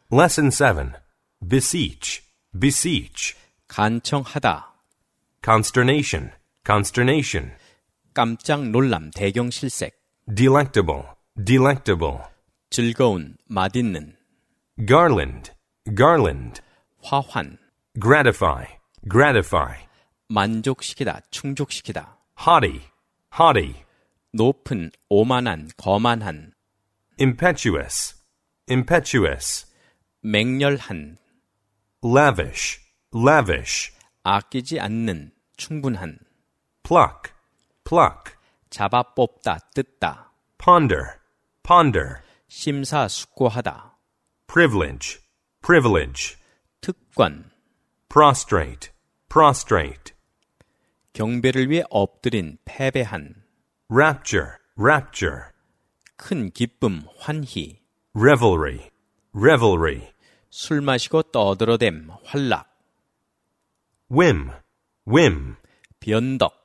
Lesson 7. Beseech, beseech. 간청하다, Consternation, consternation. 깜짝 놀람, 대경실색, Delectable, delectable. 즐거운, 맛있는, Garland, garland. 화환, Gratify, gratify. 만족시키다, 충족시키다, Haughty, haughty. 높은, 오만한, 거만한, Impetuous, impetuous. 맹렬한, Lavish, lavish. 아끼지 않는, 충분한, Pluck, pluck. 잡아 뽑다, 뜯다, Ponder, ponder. 심사숙고하다, Privilege, privilege. 특권, Prostrate, prostrate. 경배를 위해 엎드린, 패배한, Rapture, rapture. 큰 기쁨, 환희, Revelry, revelry. 술 마시고 떠들어댐, 활락, Whim, whim. 변덕,